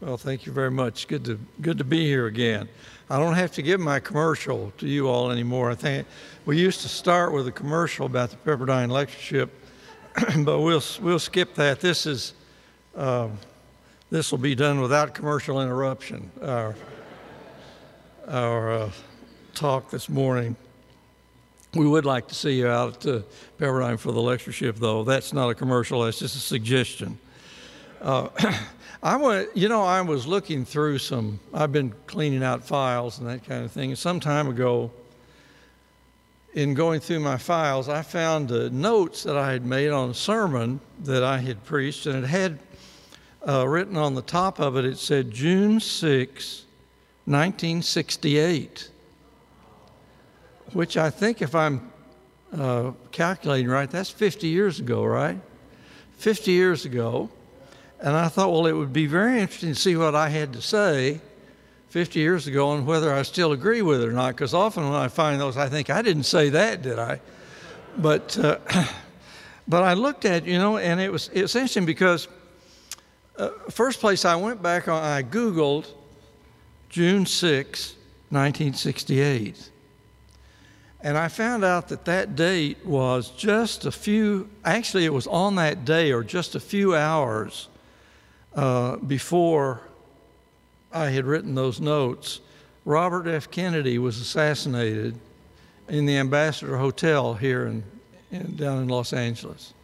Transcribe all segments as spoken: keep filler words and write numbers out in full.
Well, thank you very much. Good to good to be here again. I don't have to give my commercial to you all anymore. I think we used to start with a commercial about the Pepperdine Lectureship, but we'll we'll skip that. This is uh, this will be done without commercial interruption. Our our uh, talk this morning. We would like to see you out at uh, Pepperdine for the lectureship, though. That's not a commercial. That's just a suggestion. Uh, I want, you know, I was looking through some, I've been cleaning out files and that kind of thing. And some time ago, in going through my files, I found uh, notes that I had made on a sermon that I had preached, and it had uh, written on the top of it, it said June sixth, nineteen sixty-eight, which I think, if I'm uh, calculating right, that's fifty years ago, right? fifty years ago. And I thought, well, it would be very interesting to see what I had to say fifty years ago and whether I still agree with it or not, because often when I find those, I think, I didn't say that, did I? But uh, but I looked at, you know, and it was, it was interesting because uh, first place I went back on, I Googled June sixth, nineteen sixty-eight. And I found out that that date was just a few, actually it was on that day or just a few hours Uh, before I had written those notes. Robert F. Kennedy was assassinated in the Ambassador Hotel here in, in, down in Los Angeles.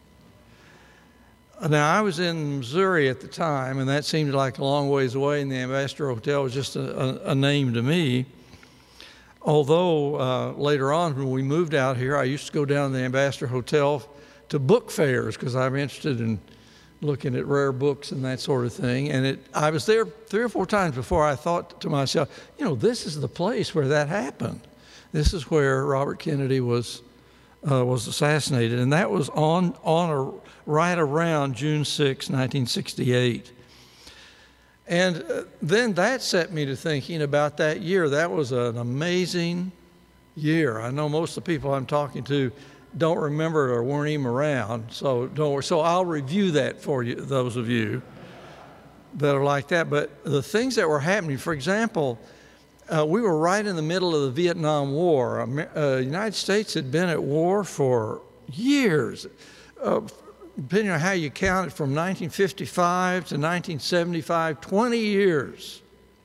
Now, I was in Missouri at the time, and that seemed like a long ways away, and the Ambassador Hotel was just a, a, a name to me. Although uh, later on, when we moved out here, I used to go down to the Ambassador Hotel to book fairs because I'm interested in looking at rare books and that sort of thing. And it, I was there three or four times before I thought to myself, you know, this is the place where that happened. This is where Robert Kennedy was uh, was assassinated. And that was on, on a, right around June sixth, nineteen sixty-eight. And uh, then that set me to thinking about that year. That was an amazing year. I know most of the people I'm talking to don't remember or weren't even around, so don't worry. So I'll review that for you, those of you that are like that. But the things that were happening, for example, uh, we were right in the middle of the Vietnam War. Uh, the United States had been at war for years, uh, depending on how you count it, from nineteen fifty-five to nineteen seventy-five, twenty years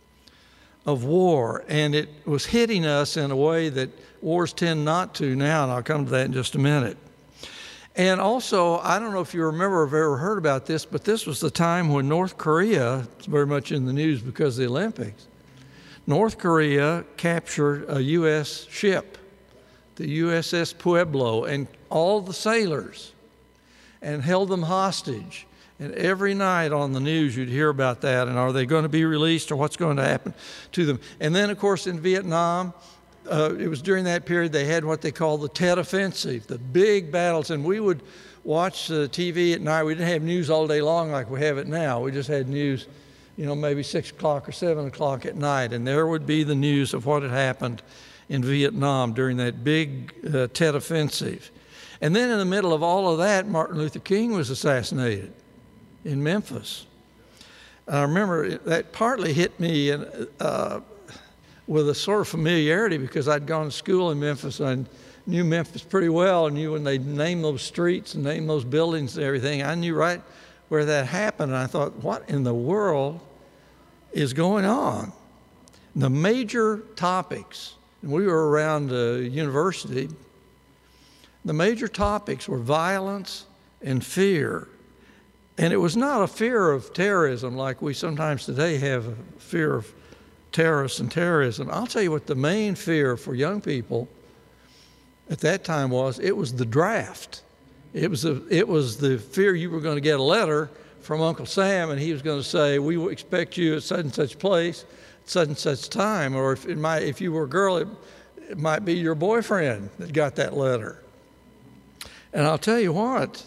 of war, and it was hitting us in a way that wars tend not to now, and I'll come to that in just a minute. And also, I don't know if you remember or have ever heard about this, but this was the time when North Korea, it's very much in the news because of the Olympics, North Korea captured a U S ship, the U S S Pueblo, and all the sailors, and held them hostage. And every night on the news, you'd hear about that, and are they going to be released, or what's going to happen to them? And then, of course, in Vietnam, uh, it was during that period they had what they called the Tet Offensive, the big battles, and we would watch the T V at night. We didn't have news all day long like we have it now. We just had news, you know, maybe six o'clock or seven o'clock at night, and there would be the news of what had happened in Vietnam during that big uh, Tet Offensive. And then in the middle of all of that, Martin Luther King was assassinated in Memphis. I remember that partly hit me in, uh, with a sort of familiarity because I'd gone to school in Memphis and I knew Memphis pretty well, and knew when they named those streets and named those buildings and everything, I knew right where that happened. And I thought, what in the world is going on? The major topics, and we were around a university, the major topics were violence and fear. And it was not a fear of terrorism like we sometimes today have a fear of terrorists and terrorism. I'll tell you what the main fear for young people at that time was. It was the draft. It was, a, it was the fear you were going to get a letter from Uncle Sam, and he was going to say, we will expect you at such and such place, at such and such time. Or if, it might, if you were a girl, it, it might be your boyfriend that got that letter. And I'll tell you what,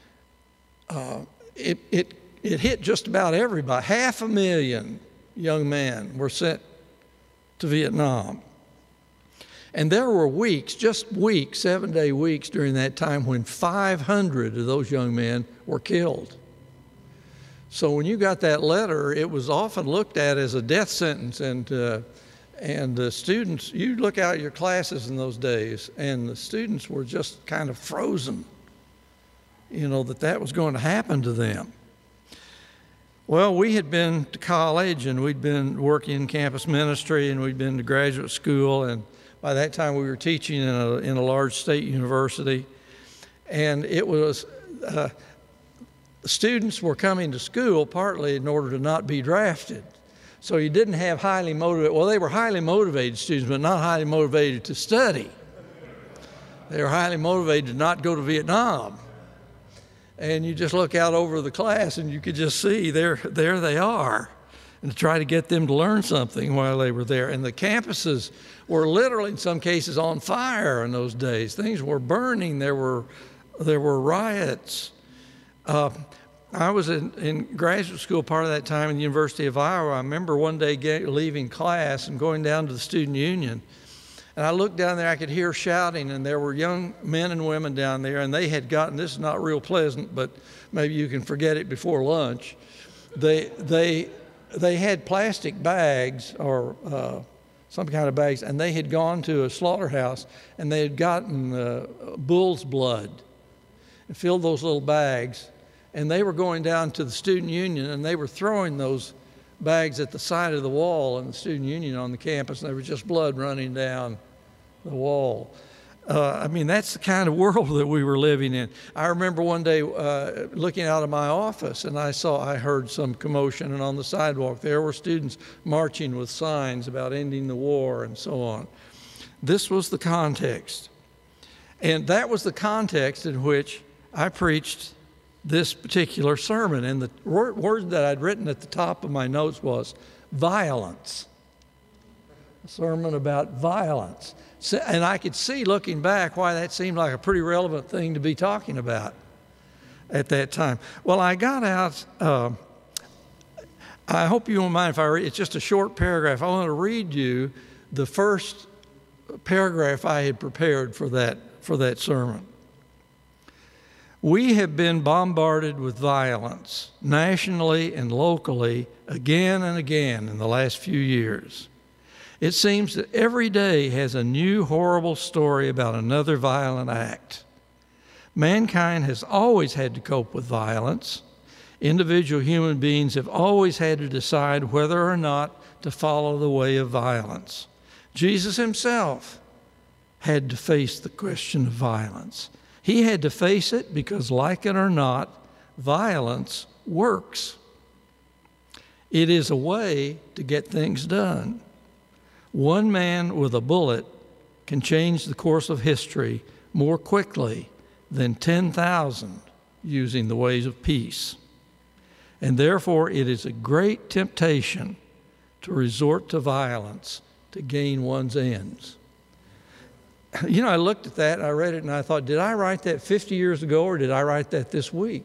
uh, It, it, it hit just about everybody. Half a million young men were sent to Vietnam. And there were weeks, just weeks, seven-day weeks during that time when five hundred of those young men were killed. So when you got that letter, it was often looked at as a death sentence. And uh, and the students, you'd look out at your classes in those days, and the students were just kind of frozen, you know, that that was going to happen to them. Well, we had been to college, and we'd been working in campus ministry, and we'd been to graduate school, and by that time we were teaching in a, in a large state university. And it was, uh, students were coming to school partly in order to not be drafted. So you didn't have highly motivated, well, they were highly motivated students, but not highly motivated to study. They were highly motivated to not go to Vietnam. And you just look out over the class and you could just see there, there they are, and to try to get them to learn something while they were there. And the campuses were literally, in some cases, on fire in those days. Things were burning. There were, there were riots. Uh, I was in, in graduate school part of that time at the University of Iowa. I remember one day get, leaving class and going down to the student union. And I looked down there, I could hear shouting, and there were young men and women down there, and they had gotten, this is not real pleasant, but maybe you can forget it before lunch. They, they, they had plastic bags or uh, some kind of bags, and they had gone to a slaughterhouse, and they had gotten uh, bull's blood and filled those little bags. And they were going down to the student union, and they were throwing those bags at the side of the wall in the student union on the campus, and there was just blood running down the wall. Uh, I mean, that's the kind of world that we were living in. I remember one day uh, looking out of my office, and I saw, I heard some commotion, and on the sidewalk there were students marching with signs about ending the war and so on. This was the context. And that was the context in which I preached this particular sermon. And the word, word that I'd written at the top of my notes was violence. A sermon about violence. So, and I could see looking back why that seemed like a pretty relevant thing to be talking about at that time. Well, I got out, uh, I hope you won't mind if I read, it's just a short paragraph. I want to read you the first paragraph I had prepared for that, for that sermon. We have been bombarded with violence, nationally and locally, again and again in the last few years. It seems that every day has a new horrible story about another violent act. Mankind has always had to cope with violence. Individual human beings have always had to decide whether or not to follow the way of violence. Jesus himself had to face the question of violence. He had to face it because, like it or not, violence works. It is a way to get things done. One man with a bullet can change the course of history more quickly than ten thousand using the ways of peace. And therefore, it is a great temptation to resort to violence to gain one's ends. You know, I looked at that, and I read it, and I thought, did I write that fifty years ago, or did I write that this week?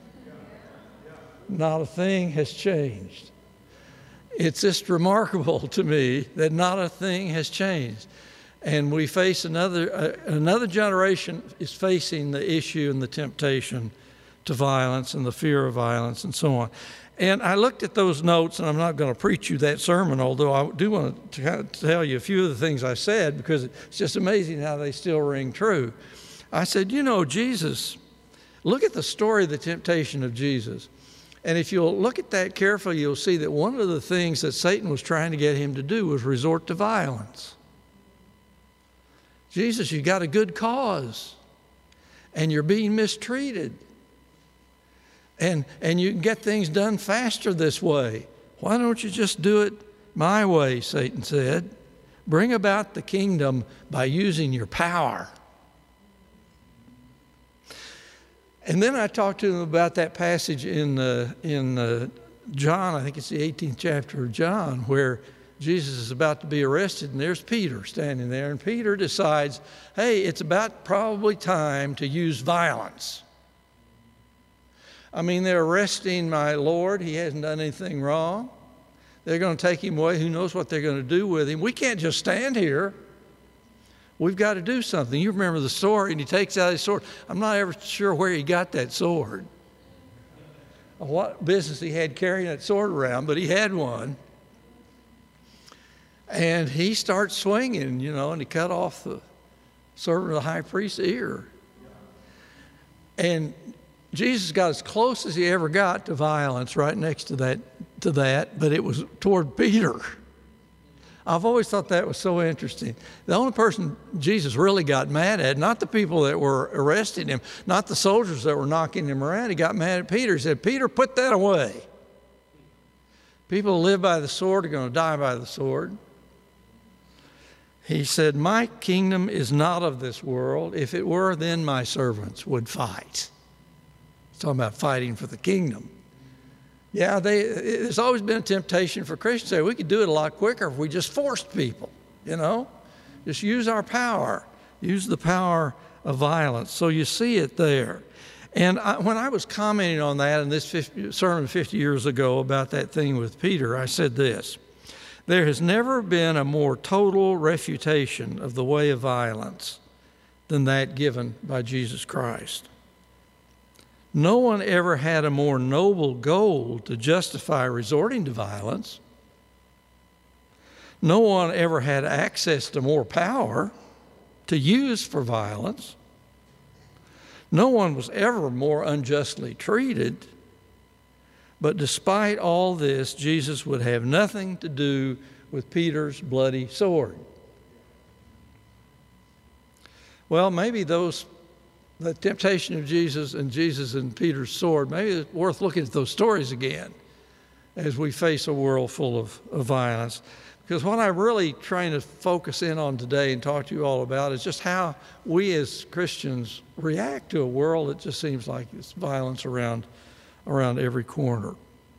Not a thing has changed. It's just remarkable to me that not a thing has changed. And we face another, uh, another generation is facing the issue and the temptation to violence and the fear of violence and so on. And I looked at those notes, and I'm not going to preach you that sermon, although I do want to kind of tell you a few of the things I said, because it's just amazing how they still ring true. I said, you know, Jesus, look at the story of the temptation of Jesus. And if you'll look at that carefully, you'll see that one of the things that Satan was trying to get him to do was resort to violence. Jesus, you got a good cause, and you're being mistreated. And, and you can get things done faster this way. Why don't you just do it my way, Satan said. Bring about the kingdom by using your power. And then I talked to them about that passage in, uh, in uh, John, I think it's the eighteenth chapter of John, where Jesus is about to be arrested, and there's Peter standing there. And Peter decides, hey, it's about probably time to use violence. I mean, they're arresting my Lord. He hasn't done anything wrong. They're going to take him away. Who knows what they're going to do with him? We can't just stand here. We've got to do something. You remember the story, and he takes out his sword. I'm not ever sure where he got that sword. what business he had carrying that sword around, but he had one. And he starts swinging, you know, and he cut off the servant of the high priest's ear. And Jesus got as close as he ever got to violence right next to that, to that, but it was toward Peter. I've always thought that was so interesting. The only person Jesus really got mad at, not the people that were arresting him, not the soldiers that were knocking him around, he got mad at Peter. He said, Peter, put that away. People who live by the sword are going to die by the sword. He said, my kingdom is not of this world. If it were, then my servants would fight. He's talking about fighting for the kingdom. Yeah, they, there's always been a temptation for Christians to say we could do it a lot quicker if we just forced people, you know. Just use our power, use the power of violence. So you see it there. And I, when I was commenting on that in this fifty, sermon fifty years ago about that thing with Peter, I said this: there has never been a more total refutation of the way of violence than that given by Jesus Christ. No one ever had a more noble goal to justify resorting to violence. No one ever had access to more power to use for violence. No one was ever more unjustly treated. But despite all this, Jesus would have nothing to do with Peter's bloody sword. Well, maybe those the temptation of Jesus and Jesus and Peter's sword, maybe it's worth looking at those stories again as we face a world full of, of violence. Because what I'm really trying to focus in on today and talk to you all about is just how we as Christians react to a world that just seems like it's violence around, around every corner.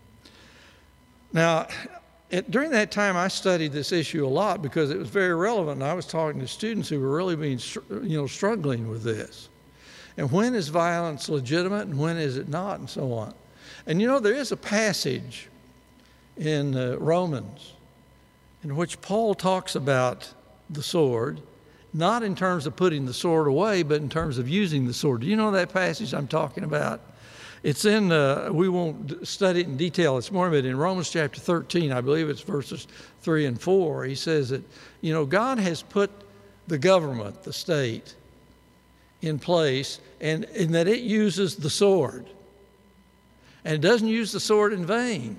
Now, it, during that time, I studied this issue a lot because it was very relevant, and I was talking to students who were really being, you know, struggling with this. And when is violence legitimate and when is it not, and so on. And you know, there is a passage in uh, Romans in which Paul talks about the sword, not in terms of putting the sword away, but in terms of using the sword. Do you know that passage I'm talking about? It's in, uh, we won't study it in detail this morning, but in Romans chapter thirteen, I believe it's verses three and four, he says that, you know, God has put the government, the state, in place, and, and that it uses the sword. And it doesn't use the sword in vain.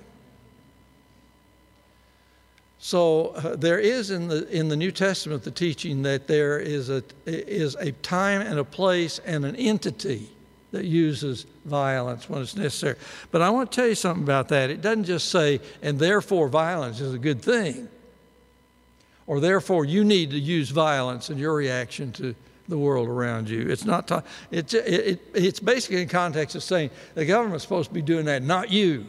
So uh, there is in the, in the New Testament the teaching that there is a, is a time and a place and an entity that uses violence when it's necessary. But I want to tell you something about that. It doesn't just say, and therefore violence is a good thing, or therefore you need to use violence in your reaction to the world around you. It's not. Ta- it's it, it, it's basically in context of saying the government's supposed to be doing that, not you.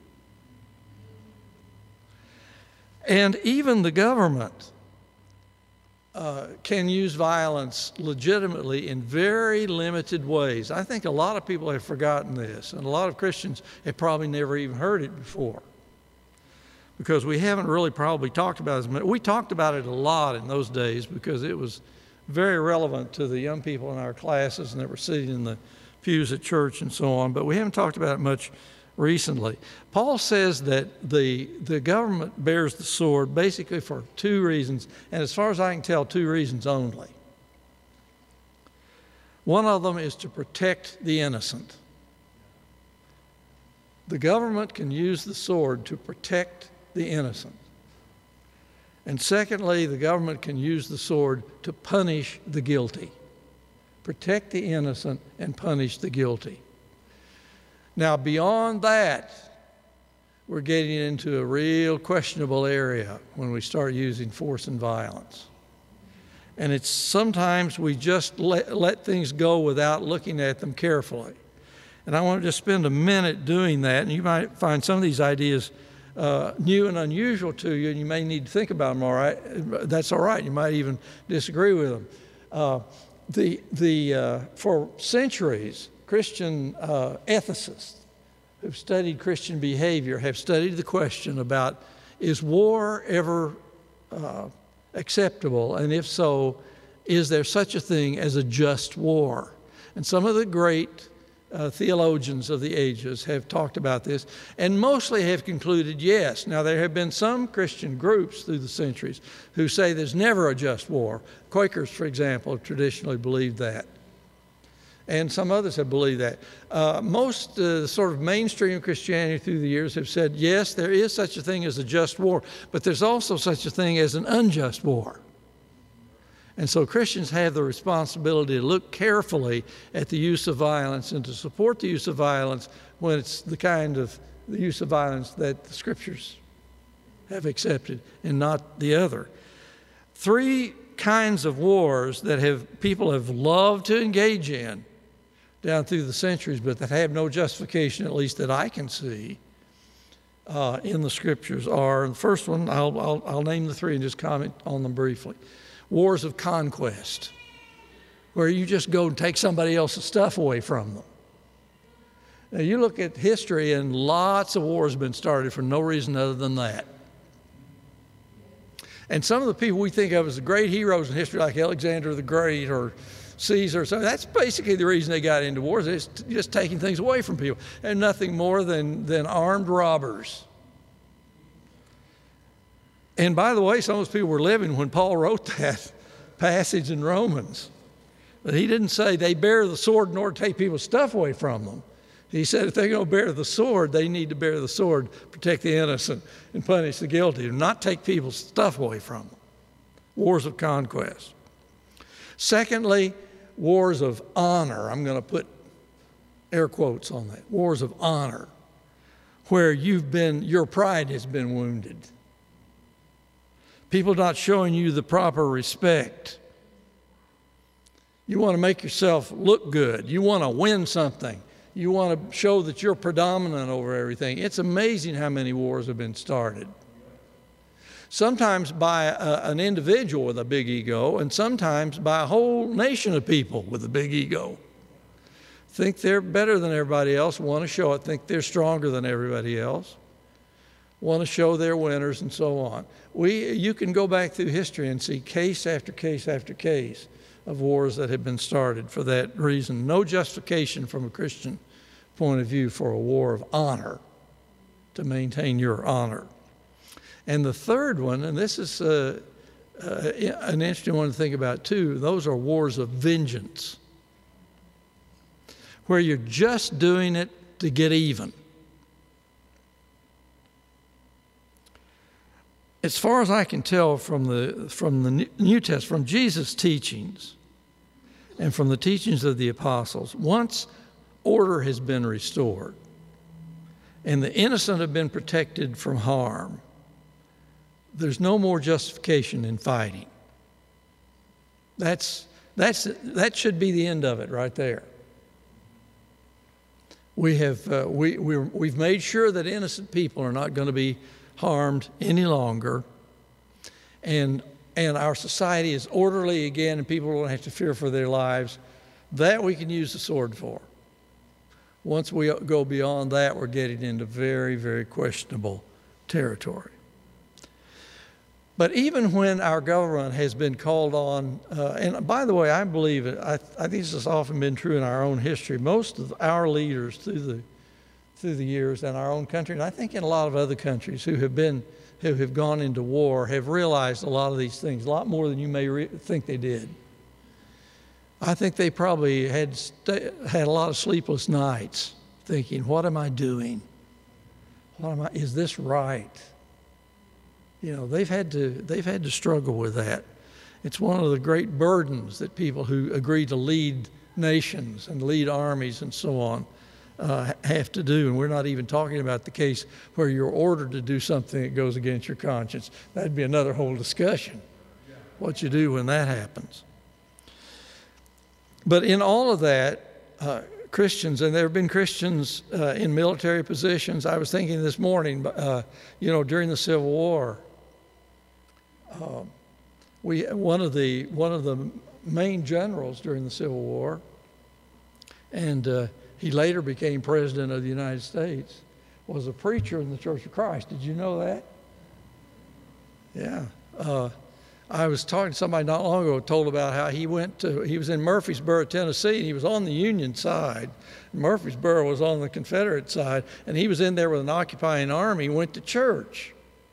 And even the government uh, can use violence legitimately in very limited ways. I think a lot of people have forgotten this, and a lot of Christians have probably never even heard it before, because we haven't really probably talked about it as much. We talked about it a lot in those days because it was very relevant to the young people in our classes and that were sitting in the pews at church and so on, but we haven't talked about it much recently. Paul says that the, the government bears the sword basically for two reasons, and as far as I can tell, two reasons only. One of them is to protect the innocent. The government can use the sword to protect the innocent. And secondly, the government can use the sword to punish the guilty. Protect the innocent and punish the guilty. Now, beyond that, we're getting into a real questionable area when we start using force and violence. And it's sometimes we just let, let things go without looking at them carefully. And I want to just spend a minute doing that, and you might find some of these ideas Uh, new and unusual to you, and you may need to think about them, all right? That's all right. You might even disagree with them. Uh, the, the, uh, for centuries, Christian uh, ethicists who've studied Christian behavior have studied the question about, is war ever uh, acceptable? And if so, is there such a thing as a just war? And some of the great uh, theologians of the ages have talked about this, and mostly have concluded yes. Now, there have been some Christian groups through the centuries who say there's never a just war. Quakers, for example, have traditionally believed that. And some others have believed that. Uh, most uh, sort of mainstream Christianity through the years have said, yes, there is such a thing as a just war, but there's also such a thing as an unjust war. And so Christians have the responsibility to look carefully at the use of violence and to support the use of violence when it's the kind of the use of violence that the Scriptures have accepted and not the other. Three kinds of wars that have people have loved to engage in down through the centuries, but that have no justification, at least that I can see, uh, in the Scriptures are, the first one, I'll, I'll, I'll name the three and just comment on them briefly. Wars of conquest, where you just go and take somebody else's stuff away from them. Now, you look at history, and lots of wars have been started for no reason other than that. And some of the people we think of as the great heroes in history, like Alexander the Great or Caesar, so that's basically the reason they got into wars. It's just taking things away from people, and nothing more than, than armed robbers. And by the way, some of those people were living when Paul wrote that passage in Romans. But he didn't say they bear the sword in order to take people's stuff away from them. He said if they're going to bear the sword, they need to bear the sword, protect the innocent, and punish the guilty, and not take people's stuff away from them. Wars of conquest. Secondly, wars of honor. I'm going to put air quotes on that. Wars of honor, where you've been, your pride has been wounded. People not showing you the proper respect. You want to make yourself look good. You want to win something. You want to show that you're predominant over everything. It's amazing how many wars have been started. Sometimes by a, an individual with a big ego, and sometimes by a whole nation of people with a big ego. Think they're better than everybody else, want to show it, think they're stronger than everybody else, want to show they're winners, and so on. We, you can go back through history and see case after case after case of wars that have been started for that reason. No justification from a Christian point of view for a war of honor, to maintain your honor. And the third one, and this is uh, uh, an interesting one to think about too, those are wars of vengeance, where you're just doing it to get even. As far as I can tell from the, from the New Testament, from Jesus' teachings and from the teachings of the apostles, once order has been restored and the innocent have been protected from harm, there's no more justification in fighting. That's, that's, that should be the end of it right there. We have, uh, we, we're, we've made sure that innocent people are not going to be harmed any longer, and and our society is orderly again, and people don't have to fear for their lives. That we can use the sword for. Once we go beyond that, we're getting into very, very questionable territory. But even when our government has been called on, uh, and by the way, I believe it, I, I think this has often been true in our own history. Most of our leaders through the through the years in our own country, and I think in a lot of other countries who have been, who have gone into war, have realized a lot of these things, a lot more than you may re- think they did. I think they probably had st- had a lot of sleepless nights thinking, what am I doing? What am I, is this right? You know, they've had to, they've had to struggle with that. It's one of the great burdens that people who agree to lead nations and lead armies and so on Uh, have to do, and we're not even talking about the case where you're ordered to do something that goes against your conscience. That'd be another whole discussion, what you do when that happens. But in all of that, uh, Christians, and there have been Christians uh, in military positions. I was thinking this morning, uh, you know, during the Civil War, uh, we one of the one of the main generals during the Civil War, and uh, he later became president of the United States, was a preacher in the Church of Christ. Did you know that? Yeah. Uh, I was talking to somebody not long ago, told about how he went to, he was in Murfreesboro, Tennessee, and he was on the Union side. Murfreesboro was on the Confederate side, and he was in there with an occupying army, went to church.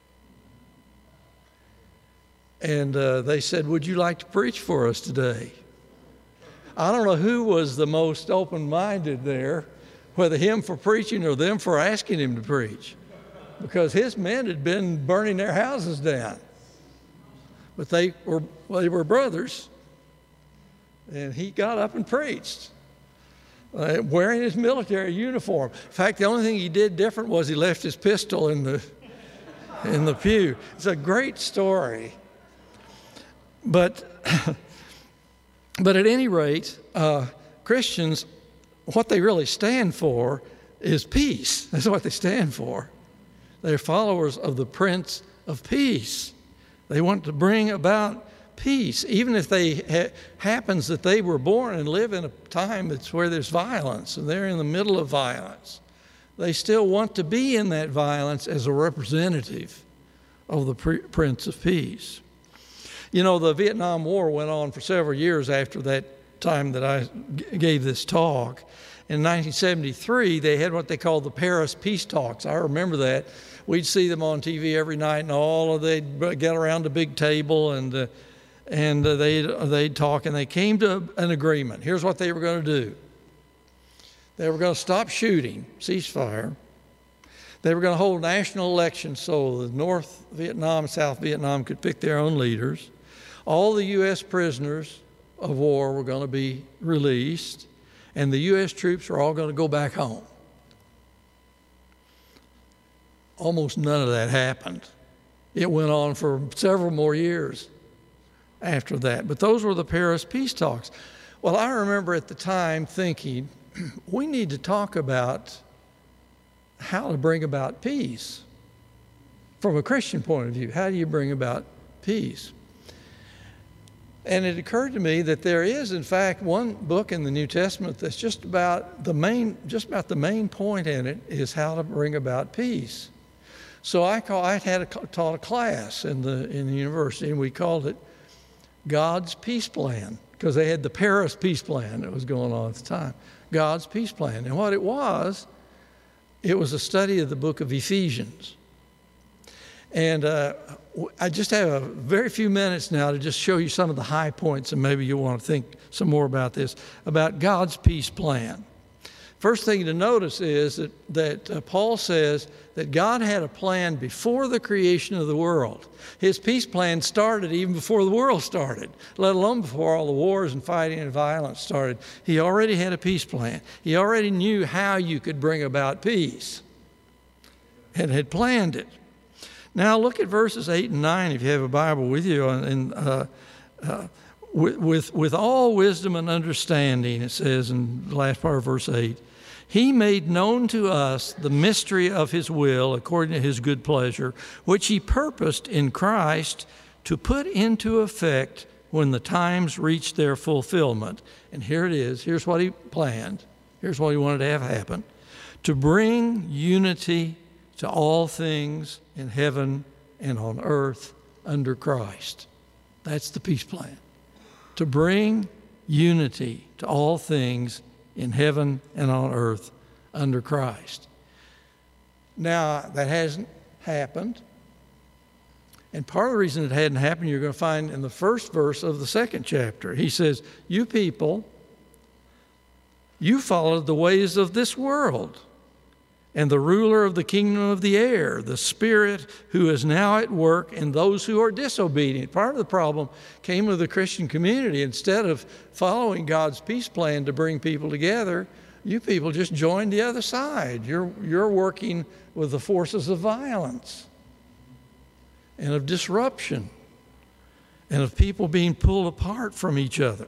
And uh, they said, would you like to preach for us today? I don't know who was the most open-minded there, whether him for preaching or them for asking him to preach, because his men had been burning their houses down. But they were, well, they were brothers, and he got up and preached, uh, wearing his military uniform. In fact, the only thing he did different was he left his pistol in the, in the pew. It's a great story. But, but at any rate, uh, Christians, what they really stand for is peace. That's what they stand for. They're followers of the Prince of Peace. They want to bring about peace, even if they ha- happens that they were born and live in a time that's where there's violence, and they're in the middle of violence. They still want to be in that violence as a representative of the pre- Prince of Peace. You know, the Vietnam War went on for several years after that time that I g- gave this talk. In nineteen seventy-three, they had what they called the Paris Peace Talks. I remember that. We'd see them on T V every night, and all of they'd get around a big table, and uh, and uh, they'd they'd talk, and they came to an agreement. Here's what they were going to do. They were going to stop shooting, ceasefire. They were going to hold national elections so the North Vietnam and South Vietnam could pick their own leaders. All the U S prisoners of war were going to be released, and the U S troops were all going to go back home. Almost none of that happened. It went on for several more years after that. But those were the Paris peace talks. Well, I remember at the time thinking, we need to talk about how to bring about peace from a Christian point of view. How do you bring about peace? And it occurred to me that there is, in fact, one book in the New Testament that's just about the main, just about the main point in it is how to bring about peace. So I call, I had a, taught a class in the in the university, and we called it God's Peace Plan, because they had the Paris Peace Plan that was going on at the time. God's Peace Plan, and what it was, it was a study of the book of Ephesians. And uh, I just have a very few minutes now to just show you some of the high points, and maybe you'll want to think some more about this, about God's peace plan. First thing to notice is that, that uh, Paul says that God had a plan before the creation of the world. His peace plan started even before the world started, let alone before all the wars and fighting and violence started. He already had a peace plan. He already knew how you could bring about peace and had planned it. Now look at verses eight and nine if you have a Bible with you. And uh, uh, with, with, with all wisdom and understanding, it says in the last part of verse eight, He made known to us the mystery of His will according to His good pleasure, which He purposed in Christ to put into effect when the times reached their fulfillment. And here it is. Here's what He planned. Here's what He wanted to have happen. To bring unity to all things in heaven and on earth under Christ. That's the peace plan. To bring unity to all things in heaven and on earth under Christ. Now, that hasn't happened. And part of the reason it hadn't happened, you're going to find in the first verse of the second chapter. He says, you people, you followed the ways of this world and the ruler of the kingdom of the air, the spirit who is now at work in those who are disobedient. Part of the problem came with the Christian community. Instead of following God's peace plan to bring people together, you people just joined the other side. You're, you're working with the forces of violence and of disruption and of people being pulled apart from each other.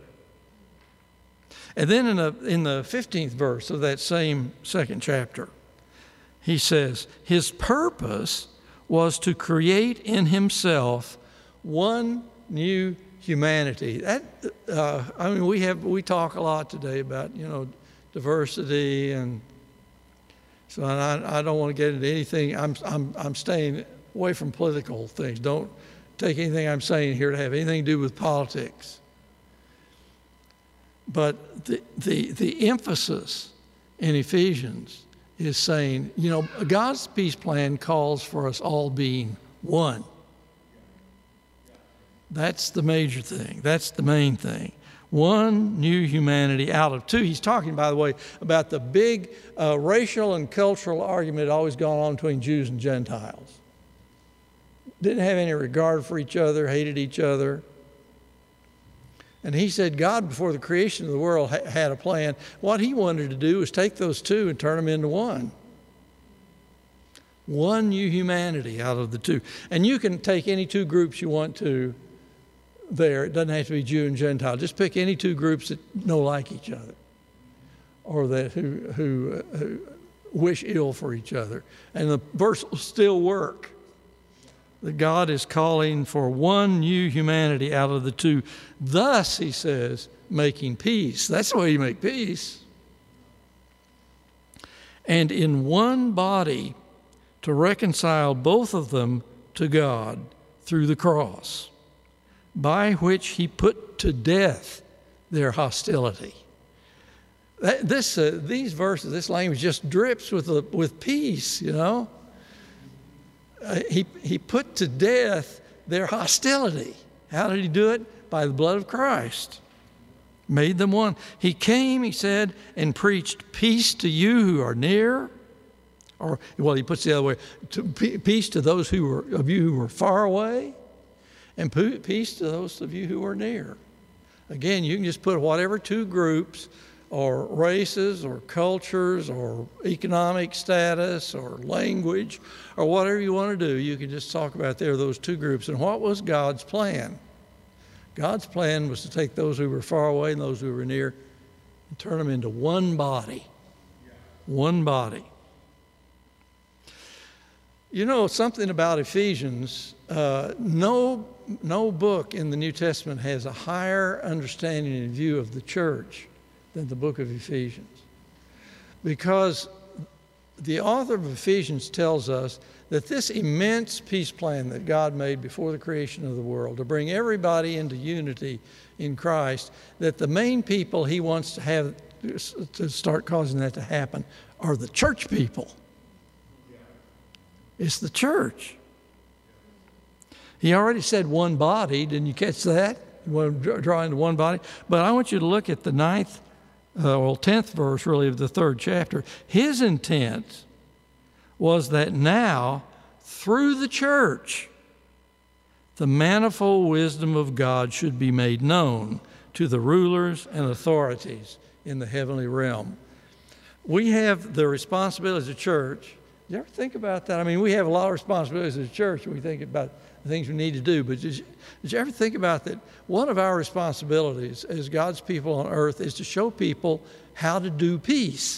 And then in, a, in the fifteenth verse of that same second chapter, he says, His purpose was to create in Himself one new humanity. That uh, I mean, we have we talk a lot today about you know diversity, and so I, I don't want to get into anything. I'm I'm I'm staying away from political things. Don't take anything I'm saying here to have anything to do with politics. But the, the, the emphasis in Ephesians is saying, you know, God's peace plan calls for us all being one. That's the major thing. That's the main thing. One new humanity out of two. He's talking, by the way, about the big uh, racial and cultural argument that always gone on between Jews and Gentiles. Didn't have any regard for each other, hated each other. And he said God, before the creation of the world, ha- had a plan. What he wanted to do was take those two and turn them into one. One new humanity out of the two. And you can take any two groups you want to there. It doesn't have to be Jew and Gentile. Just pick any two groups that no like each other or that who, who, uh, who wish ill for each other. And the verse will still work. That God is calling for one new humanity out of the two. Thus, he says, making peace. That's the way you make peace. And in one body to reconcile both of them to God through the cross, by which he put to death their hostility. That, this, uh, these verses, this language just drips with, uh, with peace, you know. Uh, he, he put to death their hostility. How did he do it? By the blood of Christ. Made them one. He came, he said, and preached peace to you who are near. Or, well, he puts it the other way. To, peace to those who were, of you who were far away. And peace to those of you who are near. Again, you can just put whatever two groups or races or cultures or economic status or language or whatever you want to do, you can just talk about there those two groups. And what was God's plan? God's plan was to take those who were far away and those who were near and turn them into one body. One body. You know, something about Ephesians, uh, no, no book in the New Testament has a higher understanding and view of the church than the book of Ephesians. Because the author of Ephesians tells us that this immense peace plan that God made before the creation of the world to bring everybody into unity in Christ, that the main people he wants to have to start causing that to happen are the church people. It's the church. He already said one body. Didn't you catch that? You want to draw into one body? But I want you to look at the ninth, uh, well, tenth verse, really, of the third chapter. His intent was that now, through the church, the manifold wisdom of God should be made known to the rulers and authorities in the heavenly realm. We have the responsibility as a church. Did you ever think about that? I mean, we have a lot of responsibilities as a church when we think about the things we need to do. But did you, did you ever think about that? One of our responsibilities as God's people on earth is to show people how to do peace.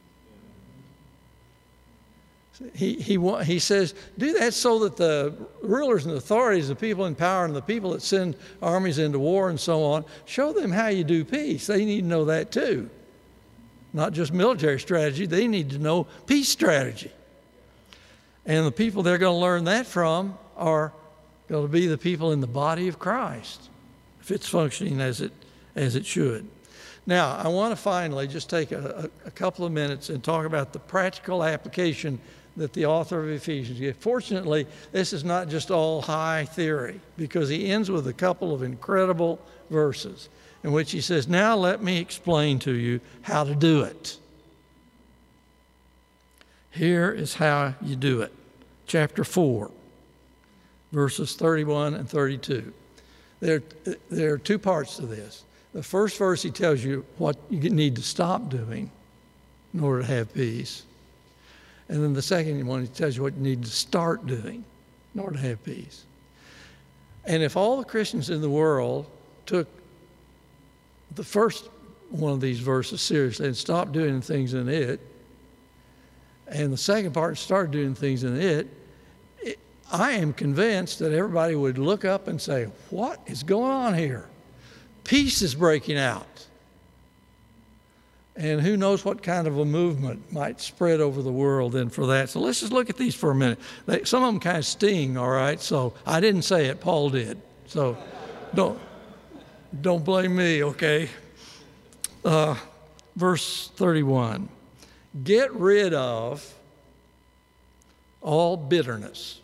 He, he, he says, do that so that the rulers and authorities, the people in power and the people that send armies into war and so on, show them how you do peace. They need to know that too. Not just military strategy, they need to know peace strategy. And the people they're going to learn that from are going to be the people in the body of Christ, if it's functioning as it, as it should. Now, I want to finally just take a, a, a couple of minutes and talk about the practical application that the author of Ephesians gives. Fortunately, this is not just all high theory, because he ends with a couple of incredible verses in which he says, now let me explain to you how to do it. Here is how you do it. Chapter four, verses thirty-one and thirty-two. There, there are two parts to this. The first verse, he tells you what you need to stop doing in order to have peace. And then the second one, he tells you what you need to start doing in order to have peace. And if all the Christians in the world took the first one of these verses seriously and stopped doing things in it, and the second part started doing things in it, it, I am convinced that everybody would look up and say, what is going on here? Peace is breaking out. And who knows what kind of a movement might spread over the world then for that. So let's just look at these for a minute. They, some of them kind of sting, all right? So I didn't say it, Paul did. So don't, don't blame me, okay? Uh, verse thirty-one, get rid of all bitterness,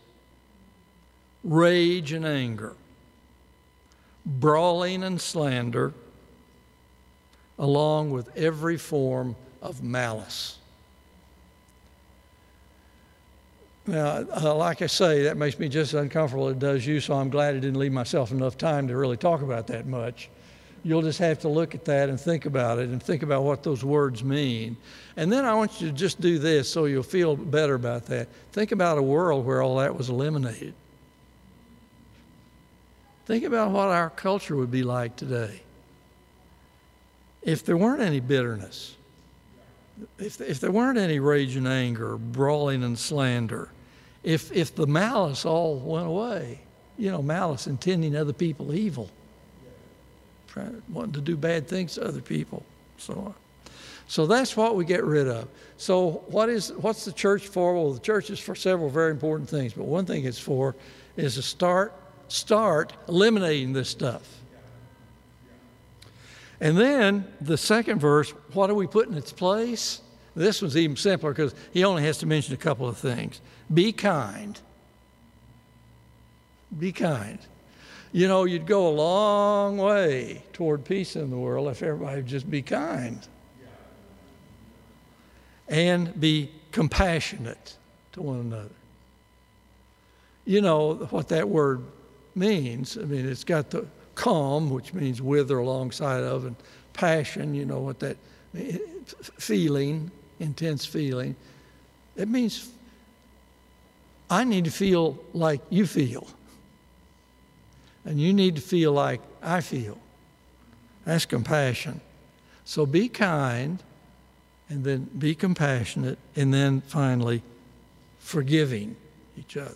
rage and anger, brawling and slander, along with every form of malice. Now, uh, like I say, that makes me just as uncomfortable as it does you, so I'm glad I didn't leave myself enough time to really talk about that much. You'll just have to look at that and think about it and think about what those words mean. And then I want you to just do this so you'll feel better about that. Think about a world where all that was eliminated. Think about what our culture would be like today. If there weren't any bitterness, if, if there weren't any rage and anger, brawling and slander, if, if the malice all went away, you know, malice, intending other people evil, trying, wanting to do bad things to other people, so on. So that's what we get rid of. So what is, what's the church for? Well, the church is for several very important things, but one thing it's for is to start, start eliminating this stuff. And then the second verse, what do we put in its place? This one's even simpler because he only has to mention a couple of things. Be kind. Be kind. You know, you'd go a long way toward peace in the world if everybody would just be kind. And be compassionate to one another. You know what that word means. I mean, it's got the calm, which means with or alongside of, and passion, you know what that feeling, intense feeling. It means I need to feel like you feel. And you need to feel like I feel. That's compassion. So be kind, and then be compassionate, and then finally forgiving each other.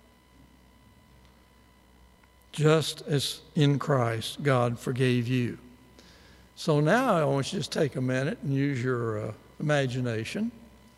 Just as in Christ, God forgave you. So now I want you to just take a minute and use your uh, imagination.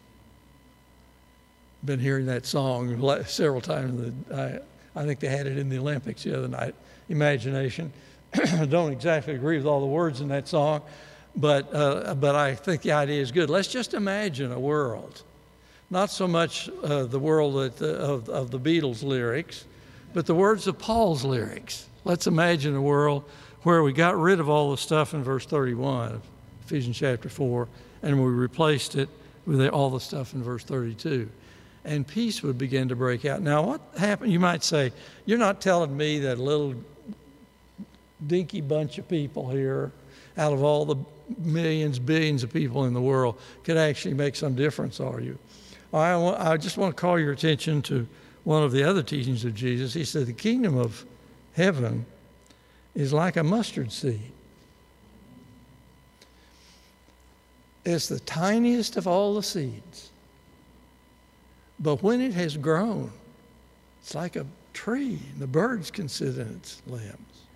Been hearing that song several times. I, I think they had it in the Olympics the other night. Imagination. I don't exactly agree with all the words in that song, but uh, but I think the idea is good. Let's just imagine a world, not so much uh, the world that the, of of the Beatles lyrics, but the words of Paul's lyrics. Let's imagine a world where we got rid of all the stuff in verse thirty-one of Ephesians chapter four, and we replaced it with all the stuff in verse thirty-two. And peace would begin to break out. Now, what happened? You might say, you're not telling me that a little dinky bunch of people here, out of all the millions, billions of people in the world, could actually make some difference, are you? I, want, I just want to call your attention to one of the other teachings of Jesus. He said the kingdom of heaven is like a mustard seed. It's the tiniest of all the seeds. But when it has grown, it's like a tree. The birds can sit in its limbs.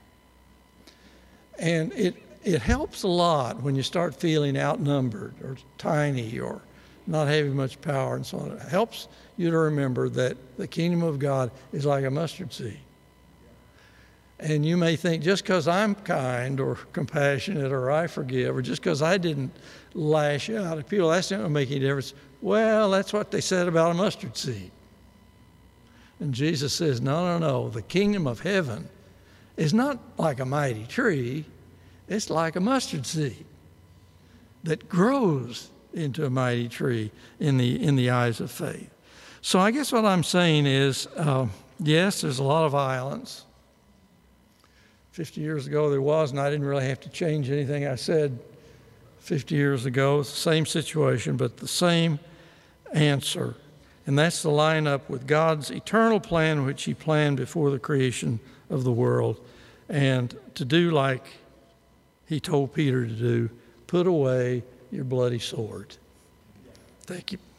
And it, it helps a lot when you start feeling outnumbered or tiny or not having much power and so on. It helps you to remember that the kingdom of God is like a mustard seed. And you may think just because I'm kind or compassionate or I forgive or just because I didn't lash out at people, that's not going to make any difference. Well, that's what they said about a mustard seed. And Jesus says, no, no, no. The kingdom of heaven is not like a mighty tree. It's like a mustard seed that grows into a mighty tree in the, in the eyes of faith. So I guess what I'm saying is, uh, yes, there's a lot of violence. fifty years ago there was, and I didn't really have to change anything I said fifty years ago. It's the same situation, but the same answer. And that's to line up with God's eternal plan, which he planned before the creation of the world, and to do like he told Peter to do, put away your bloody sword. Thank you.